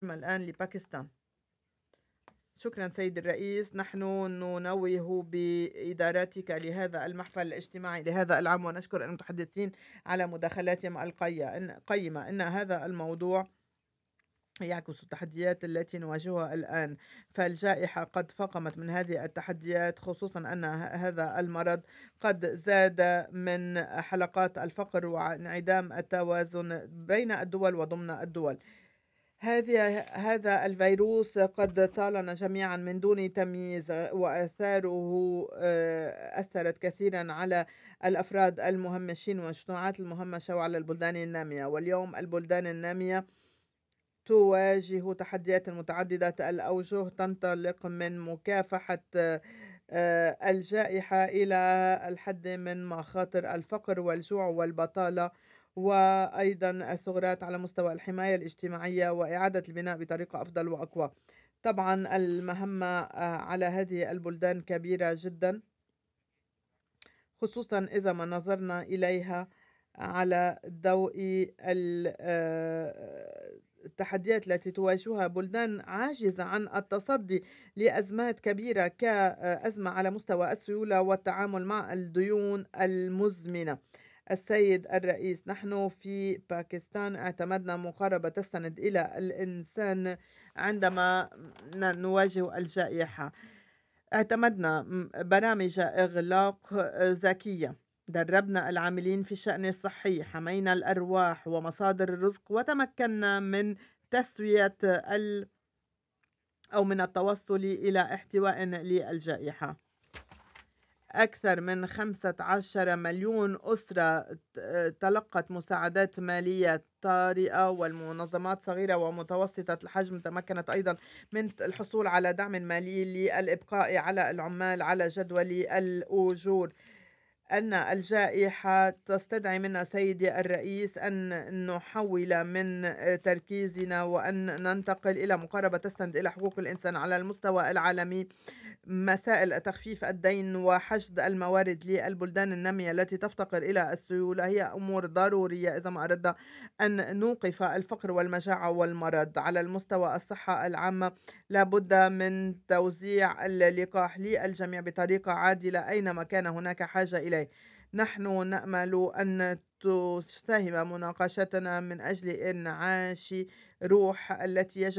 الآن لباكستان. شكرا سيد الرئيس، نحن ننوه بإدارتك لهذا المحفل الاجتماعي لهذا العام، ونشكر المتحدثين على مداخلاتهم القيمة. إن هذا الموضوع يعكس التحديات التي نواجهها الآن، فالجائحة قد فاقمت من هذه التحديات، خصوصا أن هذا المرض قد زاد من حلقات الفقر وانعدام التوازن بين الدول وضمن الدول. هذا الفيروس قد طالنا جميعا من دون تمييز، وآثاره أثرت كثيرا على الأفراد المهمشين والمجتمعات المهمشة وعلى البلدان النامية. واليوم البلدان النامية تواجه تحديات متعددة الأوجه، تنطلق من مكافحة الجائحة إلى الحد من مخاطر الفقر والجوع والبطالة، وأيضا الثغرات على مستوى الحماية الاجتماعية وإعادة البناء بطريقة أفضل وأقوى. طبعا المهمة على هذه البلدان كبيرة جدا، خصوصا إذا ما نظرنا إليها على ضوء التحديات التي تواجهها بلدان عاجزة عن التصدي لأزمات كبيرة كأزمة على مستوى السيولة والتعامل مع الديون المزمنة. السيد الرئيس، نحن في باكستان اعتمدنا مقاربة تستند إلى الإنسان عندما نواجه الجائحة. اعتمدنا برامج إغلاق ذكية، دربنا العاملين في الشأن الصحي، حمينا الأرواح ومصادر الرزق، وتمكنا من تسوية أو من التوصل إلى احتواء للجائحة. أكثر من 15 مليون أسرة تلقت مساعدات مالية طارئة، والمنظمات صغيرة ومتوسطة الحجم تمكنت أيضا من الحصول على دعم مالي للإبقاء على العمال على جدول الأجور. أن الجائحة تستدعي منا سيدي الرئيس أن نحول من تركيزنا وأن ننتقل إلى مقاربة تستند إلى حقوق الإنسان على المستوى العالمي. مسائل تخفيف الدين وحشد الموارد للبلدان النامية التي تفتقر إلى السيولة هي أمور ضرورية إذا ما أردنا أن نوقف الفقر والمجاعة والمرض. على المستوى الصحة العامة لابد من توزيع اللقاح للجميع بطريقة عادلة أينما كان هناك حاجة إليه. نحن نأمل أن تساهم مناقشتنا من أجل إنعاش روح التي يجب